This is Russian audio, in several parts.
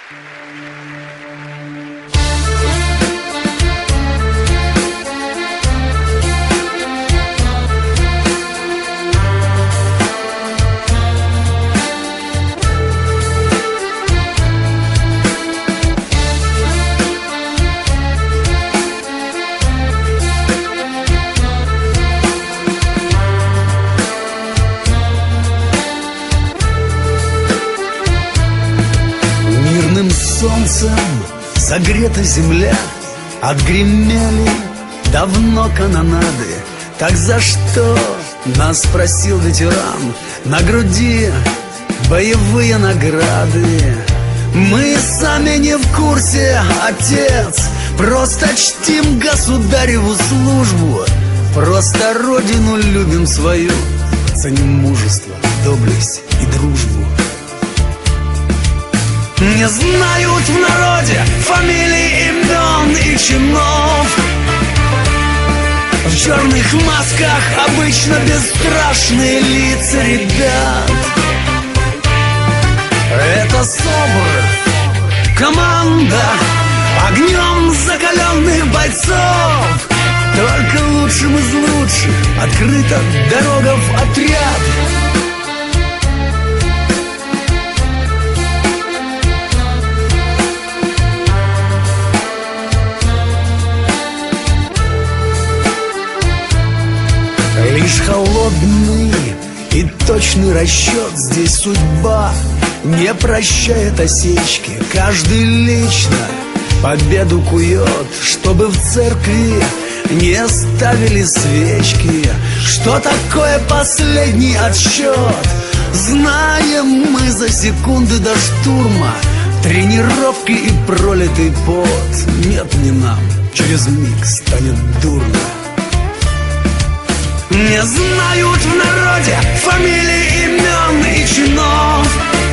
Солнцем согрета земля, отгремели давно канонады. Так за что, нас спросил ветеран, на груди боевые награды. Мы сами не в курсе, отец, просто чтим государеву службу, просто родину любим свою, ценим мужество, доблесть и дружбу. Не знают в народе фамилий, имен и чинов. В черных масках обычно бесстрашные лица ребят. Это СОБР, команда огнем закаленных бойцов. Только лучшим из лучших открыта дорога в отряд. Лишь холодный и точный расчет, здесь судьба не прощает осечки. Каждый лично победу кует, чтобы в церкви не ставили свечки. Что такое последний отсчет, знаем мы за секунды до штурма. Тренировки и пролитый пот, нет, не нам, через миг станет дурно. Не знают в народе фамилий, имен и чинов.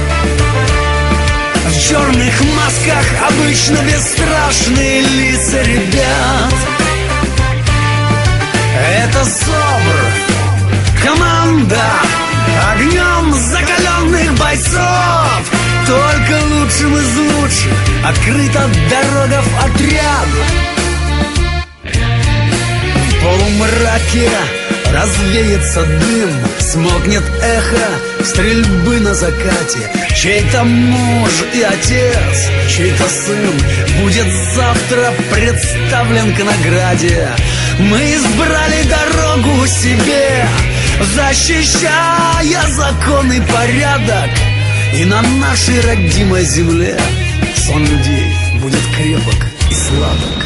В черных масках обычно бесстрашные лица ребят. Это СОБР, команда огнем закаленных бойцов. Только лучшим из лучших открыта дорога в отряд. В полумраке развеется дым, смолкнет эхо стрельбы на закате. Чей-то муж и отец, чей-то сын будет завтра представлен к награде. Мы избрали дорогу себе, защищая закон и порядок. И на нашей родимой земле сон людей будет крепок и сладок.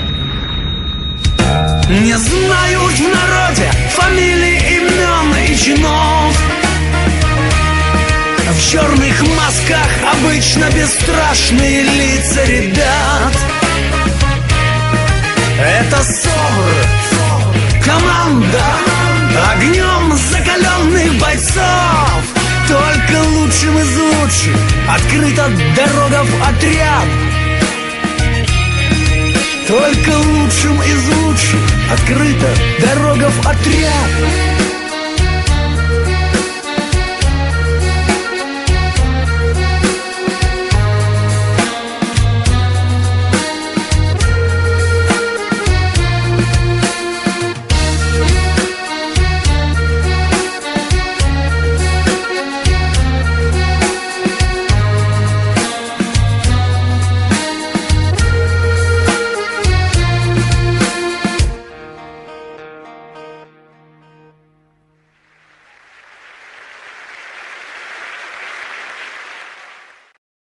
Не знают в народе фамилий, имен и чинов. В черных масках обычно бесстрашные лица ребят. Это СОБР, команда огнем закаленных бойцов. Только лучшим из лучших открыта дорога в отряд. Только лучшим из лучших открыта дорога в отряд.